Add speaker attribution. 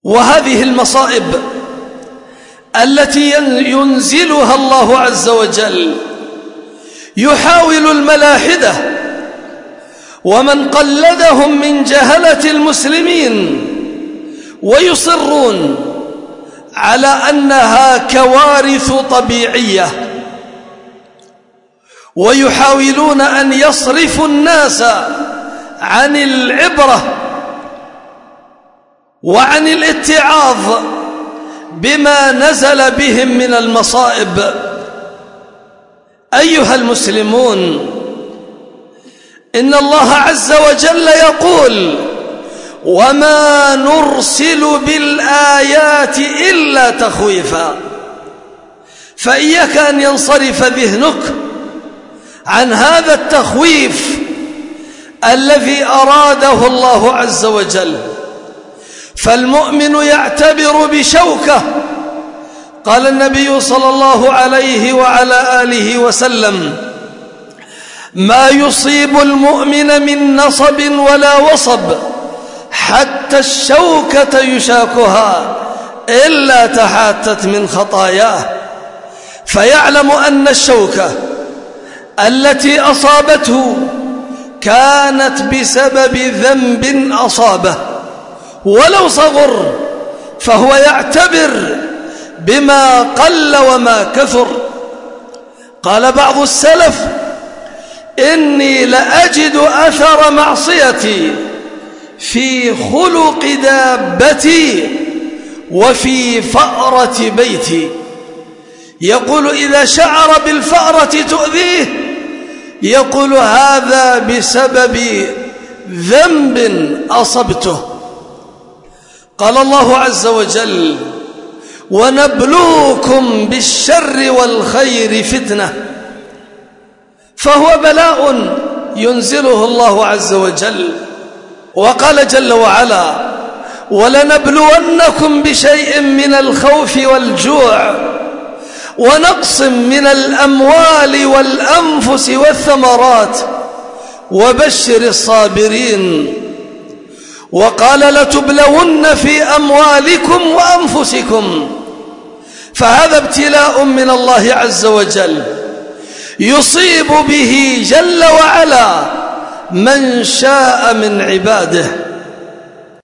Speaker 1: وهذه المصائب التي ينزلها الله عز وجل يحاول الملاحدة ومن قلدهم من جهلة المسلمين ويصرون على أنها كوارث طبيعية، ويحاولون أن يصرفوا الناس عن العبرة وعن الاتعاظ بما نزل بهم من المصائب. أيها المسلمون، إن الله عز وجل يقول: وما نرسل بالآيات إلا تخويفا. فإياك أن ينصرف ذهنك عن هذا التخويف الذي أراده الله عز وجل. فالمؤمن يعتبر بشوكة. قال النبي صلى الله عليه وعلى آله وسلم: ما يصيب المؤمن من نصب ولا وصب حتى الشوكة يشاكها إلا تحاتت من خطاياه. فيعلم أن الشوكة التي أصابته كانت بسبب ذنب أصابه ولو صغر، فهو يعتبر بما قل وما كثر. قال بعض السلف: إني لأجد أثر معصيتي في خلق دابتي وفي فأرة بيتي. يقول إذا شعر بالفأرة تؤذيه يقول هذا بسبب ذنب أصبته. قال الله عز وجل: ونبلوكم بالشر والخير فتنة. فهو بلاء ينزله الله عز وجل. وقال جل وعلا: ولنبلونكم بشيء من الخوف والجوع ونقص من الأموال والأنفس والثمرات وبشر الصابرين. وقال: لتبلون في أموالكم وأنفسكم. فهذا ابتلاء من الله عز وجل يصيب به جل وعلا من شاء من عباده.